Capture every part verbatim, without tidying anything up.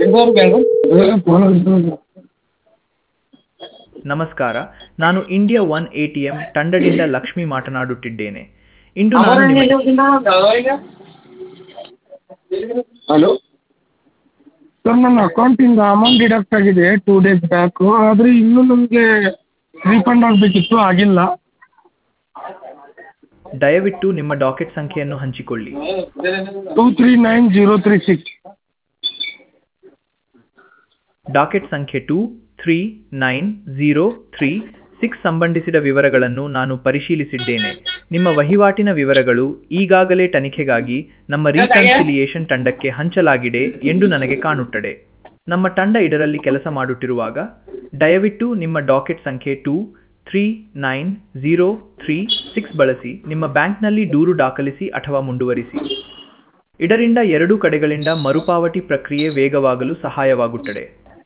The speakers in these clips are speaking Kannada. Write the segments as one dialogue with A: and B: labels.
A: ನಮಸ್ಕಾರ, ನಾನು ಇಂಡಿಯಾ ಒನ್ ಎಟಿಎಂ ತಂಡದಿಂದ ಲಕ್ಷ್ಮಿ ಮಾತನಾಡುತ್ತಿದ್ದೇನೆ. ಇಂದು ನಾನು ನಿಮಗೆ
B: ಹಲೋ ಸರ್, ನನ್ನ ಅಕೌಂಟಿಂದ ಅಮೌಂಟ್ ಡಿಡಕ್ಟ್ ಆಗಿದೆ ಟೂ ಡೇಸ್ ಬ್ಯಾಕು. ಆದರೆ ಇನ್ನೂ ನಮಗೆ ರೀಫಂಡ್ ಆಗಬೇಕಿತ್ತು, ಆಗಿಲ್ಲ.
A: ದಯವಿಟ್ಟು ನಿಮ್ಮ ಡಾಕೆಟ್ ಸಂಖ್ಯೆಯನ್ನು ಹಂಚಿಕೊಳ್ಳಿ.
B: Two three nine zero three six.
A: Docket ಸಂಖ್ಯೆ two three nine zero three six ಸಂಬಂಧಿಸಿದ ವಿವರಗಳನ್ನು ನಾನು ಪರಿಶೀಲಿಸಿದ್ದೇನೆ. ನಿಮ್ಮ ವಹಿವಾಟಿನ ವಿವರಗಳು ಈಗಾಗಲೇ ತನಿಖೆಗಾಗಿ ನಮ್ಮ ರೀಕನ್ಸಿಲಿಯೇಷನ್ ತಂಡಕ್ಕೆ ಹಂಚಲಾಗಿದೆ ಎಂದು ನನಗೆ ಕಾಣುತ್ತದೆ. ನಮ್ಮ ತಂಡ ಇದರಲ್ಲಿ ಕೆಲಸ ಮಾಡುತ್ತಿರುವಾಗ ದಯವಿಟ್ಟು ನಿಮ್ಮ ಡಾಕೆಟ್ ಸಂಖ್ಯೆ two three nine zero three six ಬಳಸಿ ನಿಮ್ಮ ಬ್ಯಾಂಕ್ನಲ್ಲಿ ದೂರು ದಾಖಲಿಸಿ ಅಥವಾ ಮುಂದುವರಿಸಿ. ಇದರಿಂದ ಎರಡೂ ಕಡೆಗಳಿಂದ ಮರುಪಾವತಿ ಪ್ರಕ್ರಿಯೆ ವೇಗವಾಗಲು ಸಹಾಯವಾಗುತ್ತದೆ.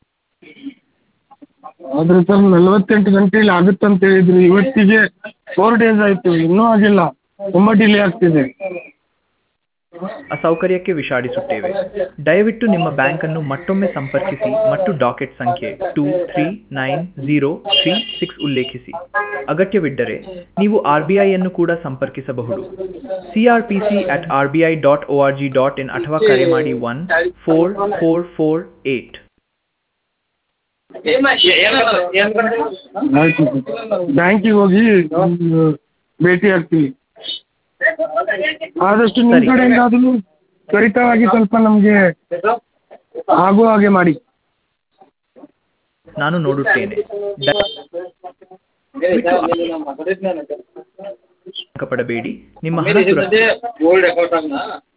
B: ಆದರೆ ಸರ್, ನಲವತ್ತೆಂಟು ಗಂಟೆಯಲ್ಲಿ ಆಗುತ್ತೆ ಅಂತ ಹೇಳಿದ್ರು. ಇವತ್ತಿಗೆ ಫೋರ್ ಡೇಸ್ ಆಯಿತು, ಇನ್ನೂ ಆಗಿಲ್ಲ. ತುಂಬ ಡಿಲೇ ಆಗ್ತಿದೆ.
A: ಅಸೌಕರ್ಯಕ್ಕೆ ವಿಷಾದಿಸುತ್ತೇವೆ. ದಯವಿಟ್ಟು ನಿಮ್ಮ ಬ್ಯಾಂಕನ್ನು ಮತ್ತೊಮ್ಮೆ ಸಂಪರ್ಕಿಸಿ ಮತ್ತು ಡಾಕೆಟ್ ಸಂಖ್ಯೆ two three nine zero three six ಉಲ್ಲೇಖಿಸಿ. ಅಗತ್ಯವಿದ್ದರೆ ನೀವು ಆರ್ ಬಿ ಐಯನ್ನು ಕೂಡ ಸಂಪರ್ಕಿಸಬಹುದು. C R P C at R B I dot O R G dot in ಅಥವಾ ಕರೆ ಮಾಡಿ one four four four eight.
B: ಆಯಿತು, ಬ್ಯಾಂಕಿಗೆ ಹೋಗಿ ಭೇಟಿ ಆಗ್ತೀವಿ. ಆದಷ್ಟು ನಿಮ್ಮ ಕಡೆಯಿಂದ ಅದನ್ನು ತ್ವರಿತವಾಗಿ ಸ್ವಲ್ಪ ನಮಗೆ ಆಗುವ ಹಾಗೆ ಮಾಡಿ.
A: ನಾನು ನೋಡುತ್ತೇನೆ. ಪಡಬೇಡಿ, ನಿಮ್ಮ ಹಣ ಸುರಕ್ಷಿತ.